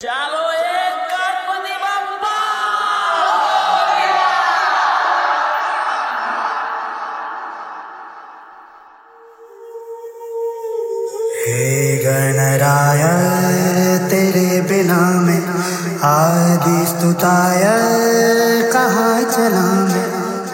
ચાલો એક ગણપતિ બાપ્પા हे गणराय तेरे बिना मैं आदि स्तुताय कहाँ चला मैं।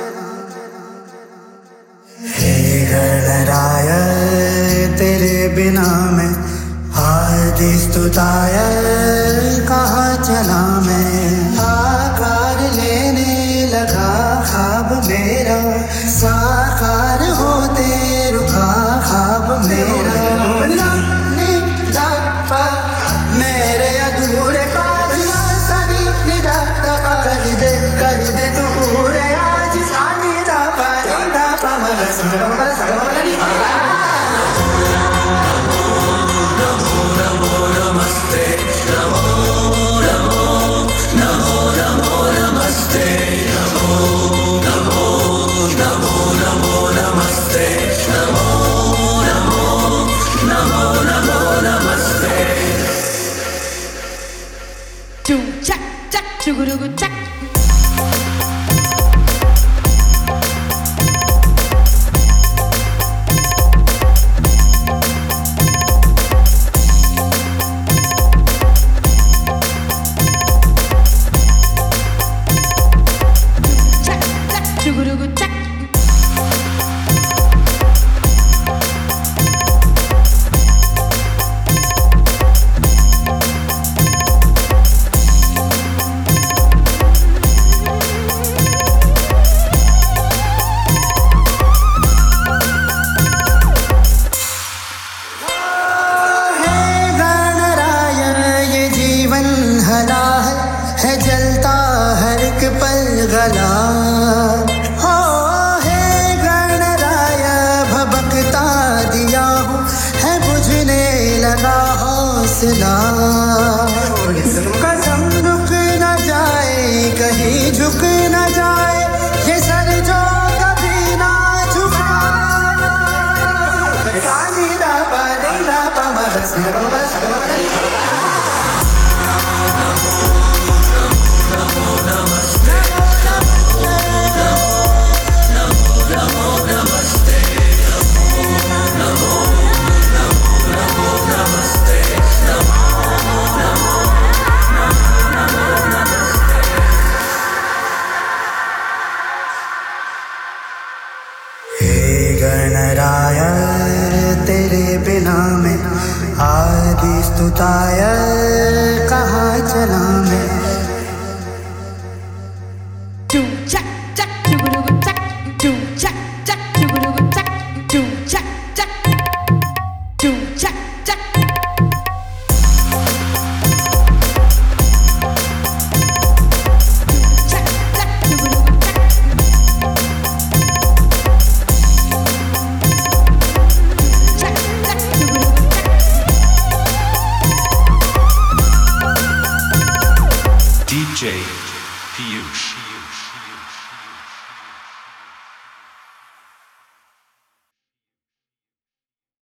हे गणराय तेरे बिना मैं आदि स्तुताय कहाँ चला मैं। आकार लेने लगा ख्वाब मेरा साकार होते रुका ख्वाब मेरा। मेरे अधूरे कर दे तू पूरे आज सानी दा पारिंदा पमल सरवल सरवल Chak chak chugurugu chak. Chak chak chugurugu chak. हला है जलता हर एक पल गला हो। हे गणराय भबकता दिया हूँ है बुझने लगा हौसला। कसम रुक न जाए कहीं झुक न जाए ये सर जो कभी ना झुका। सानी दा पारिंदा पमल सरवल सरवल गणराय तेरे बिना मैं आदि स्तुताय कहाँ चला मैं। Chak chak chugurugu chak. Chak chak chugurugu chak. Chak chak. Chak chak. Chak chak chugurugu chak. Chak chak chugurugu chak. DJ Piyush.